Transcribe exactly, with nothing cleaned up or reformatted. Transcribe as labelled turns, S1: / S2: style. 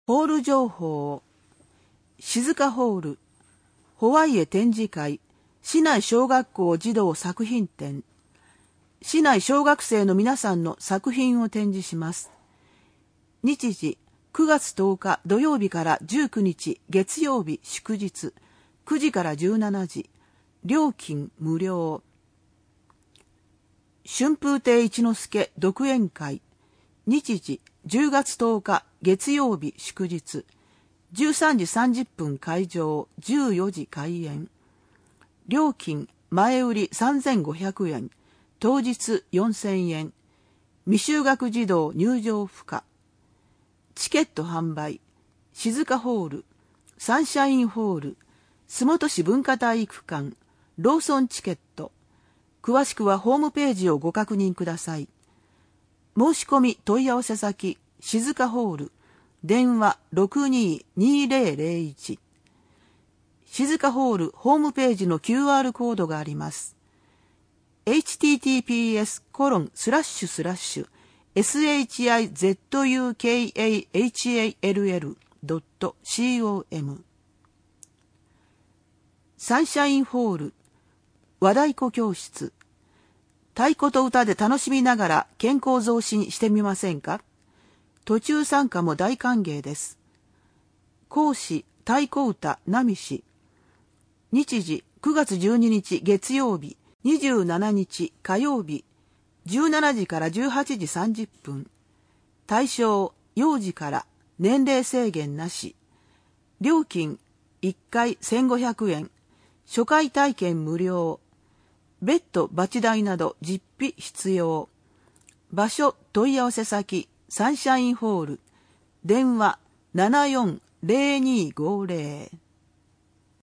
S1: ホール情報。静かホール、ホワイエ展示会、市内小学校児童作品展。市内小学生の皆さんの作品を展示します。日時、くがつとおか土曜日からじゅうくにち月曜日祝日、くじからじゅうしちじ、料金無料。春風亭一之輔独演会。日時、じゅうがつとおか月曜日祝日、じゅうさんじさんじゅっぷん開場、じゅうよじ開演。料金、前売りさんぜんごひゃくえん、当日よんせんえん。未就学児童入場不可。チケット販売、静かホール、サンシャインホール、洲本市文化体育館、ローソンチケット。詳しくはホームページをご確認ください。申し込み問い合わせ先、静かホール、電話 ろくにーにーぜろぜろいち。静かホールホームページの キューアール コードがあります。エイチティーティーピーエスコロンスラッシュスラッシュエスエイチアイゼットユーケーエーエイチエーエルエルドットコム サンシャインホール和太鼓教室。太鼓と歌で楽しみながら健康増進してみませんか？途中参加も大歓迎です。講師、太鼓歌、波師。日時、くがつじゅうににち月曜日、にじゅうしちにち火曜日、じゅうしちじからじゅうはちじさんじゅっぷん。対象、幼児から、年齢制限なし。料金、いっかいせんごひゃくえん。初回体験無料。別途バチ代など実費必要。場所、問い合わせ先、サンシャインホール。電話ななよんぜろにーごぜろ。